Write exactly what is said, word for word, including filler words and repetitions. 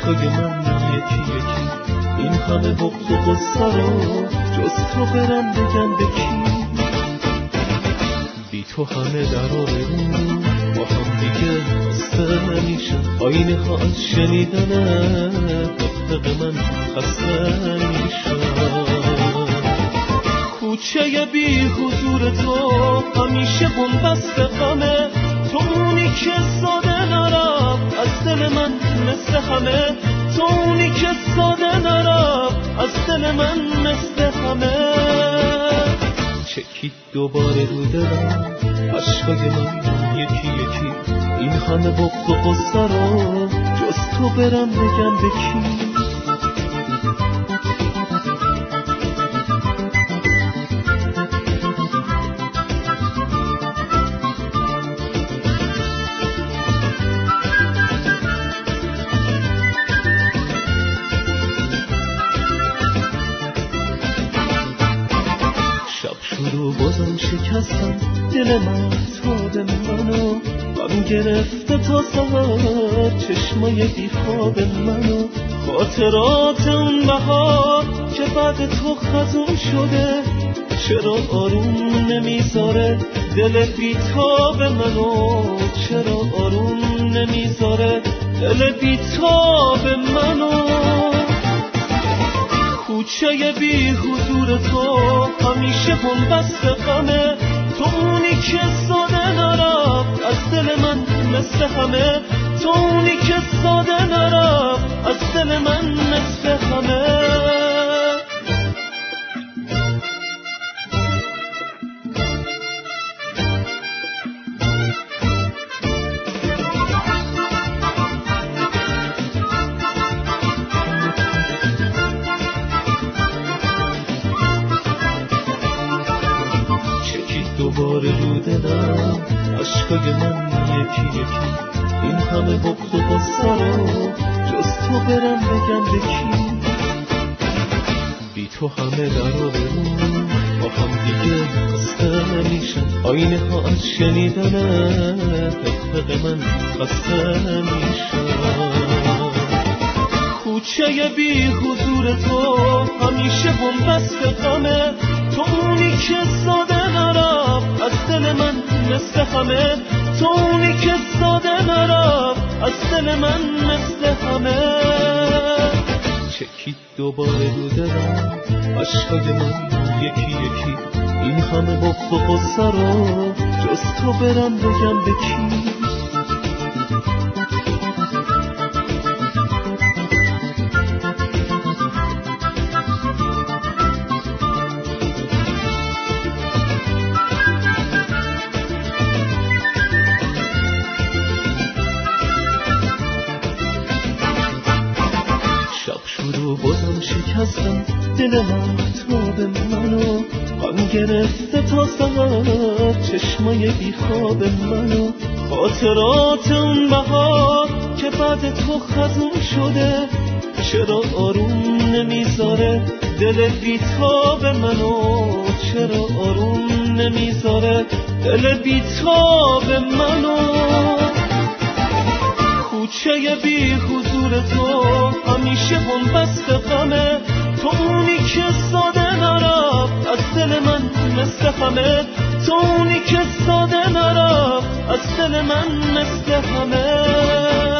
عشقای من یکی یکی این همه بغض و غصه رو جز تو برم بگم به کی؟ بی تو همه در آبرو با هم دیگه خسته میشن، آینه ها از شنیدن دق من خسته میشن. کوچه بی حضور تو همیشه بنبست غمه، تو اونی که ساده نرفت از دل من مثل همه، تو اونی که ساده نرفت از دل من مثل همه. چکید دوباره رو دلم عشقای من یکی یکی این همه بغض و غصه رو جز تو برم بگم به کی؟ بازم شکستم دل من تاب منو، غم گرفته تا سهر چشمای بیخواب منو. خاطرات اون بهار که بعد تو خزون شده چرا آروم نمیذاره دل بیتاب منو، چرا آروم نمیذاره دل بیتاب منو. کوچه بی حضور تو همیشه بنبست غمه، تو اونی که ساده نرفت از دل من مثل همه، تو اونی که ساده نرفت از دل من مثل همه. دوباره رو دلم عشقای من یکی یکی این همه بغض و غصه رو جز تو برم بگم به کی؟ بی تو همه در آبرو با هم دیگه خسته میشن، آینه ها از شنیدن دق من خسته میشن. کوچه بی حضور تو همیشه بنبست غمه، تو اونی که ساده نرفت از دل من مثل همه، تو اونی که ساده نرفت از دل من مثل همه. چکید دوباره رو دلم عشقای من یکی یکی این همه بغض و غصه رو جز تو برم بگم به کی؟ بازم شکستم دل من تاب منو، غم گرفته تا سهر چشمای بیخواب منو. خاطرات اون بهار که بعد تو خزون شده چرا آروم نمیذاره دل بیتاب منو، چرا آروم نمیذاره دل بیتاب منو. کوچه بی حضور تو همیشه بنبست غمه، تو اونی که ساده نرفت از دل من مثل همه، تو اونی که ساده نرفت از دل من مثل همه.